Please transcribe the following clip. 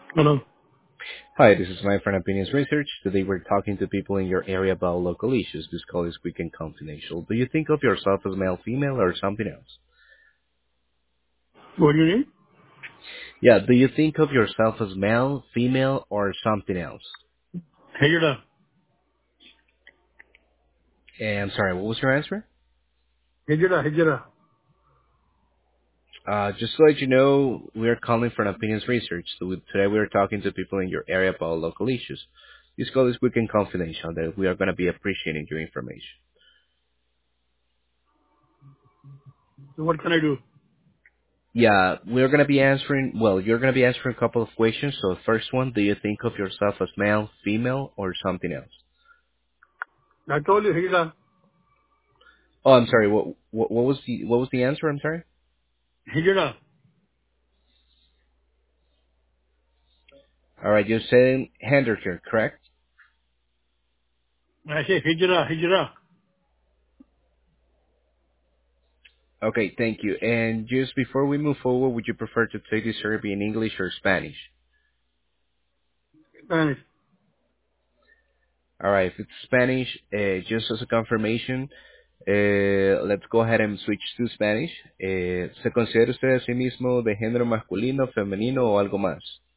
Hello. Hi, this is Mike from Opinions Research. Today we're talking to people in your area about local issues. This call is quick and confidential. Do you think of yourself as male, female, or something else? What do you need? Yeah, do you think of yourself as male, female, or something else? Hijra. And sorry, what was your answer? Hijra. Just to let you know, we're calling from Opinions Research. Today we're talking to people in your area about local issues. This call is quick and confidential, that we are going to be appreciating your information. So what can I do? Yeah, we're gonna be answering. Well, you're gonna be answering a couple of questions. So, first one: do you think of yourself as male, female, or something else? I told you Hijra. Oh, I'm sorry. What was the answer? I'm sorry. Hijra. All right, you're saying Henderker, correct? I say Hijra. Okay, thank you. And just before we move forward, would you prefer to take this survey in English or Spanish? Spanish. All right, if it's Spanish, just as a confirmation, let's go ahead and switch to Spanish. ¿Se considera usted a sí mismo de género masculino, femenino o algo más?